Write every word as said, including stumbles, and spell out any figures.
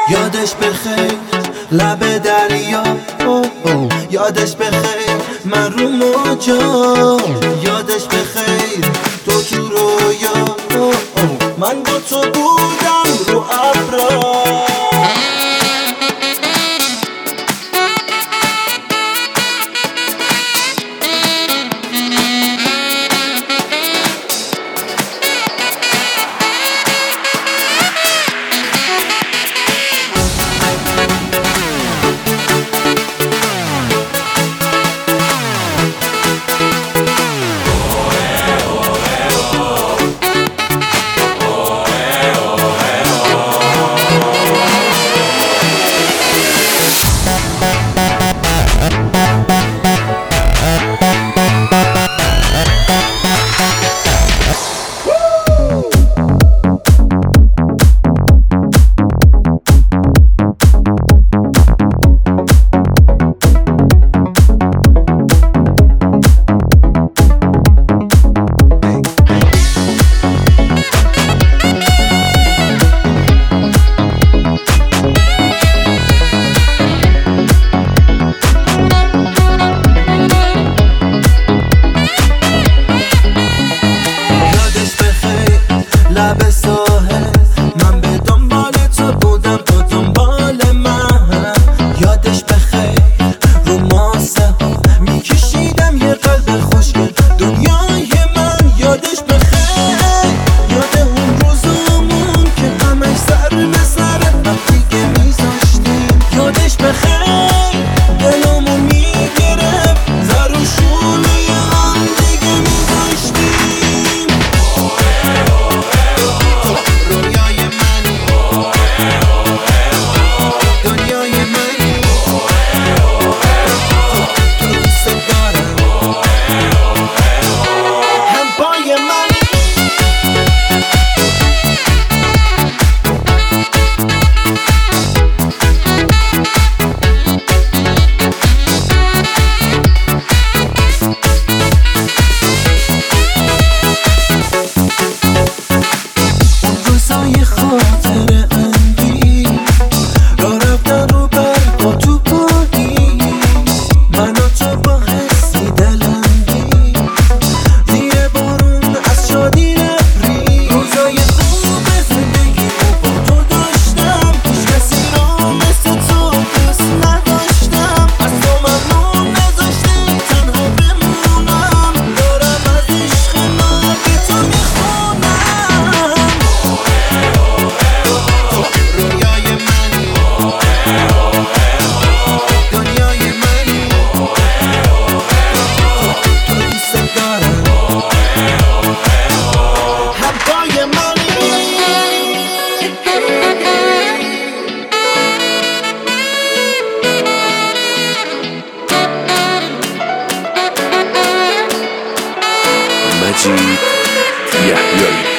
یادش بخیر لب دریا، اوه اوه. یادش بخیر من رو موجا، یادش بخیر تو تو رویا، اوه اوه. من با تو بودم رو ابرا. لب ساحل من به دنبال تو بودم، تو دنبال من. یادش بخیر رو ماسه ها میکشیدم یه قلب خوشگل دنیای من. یادش بخیر یاد اون روزمون که همش سر به سر وقتی که میذاشتیم. یادش بخیر دلمون میگرفت زر و شونه هم دیگه میذاشتیم. مجید یحیایی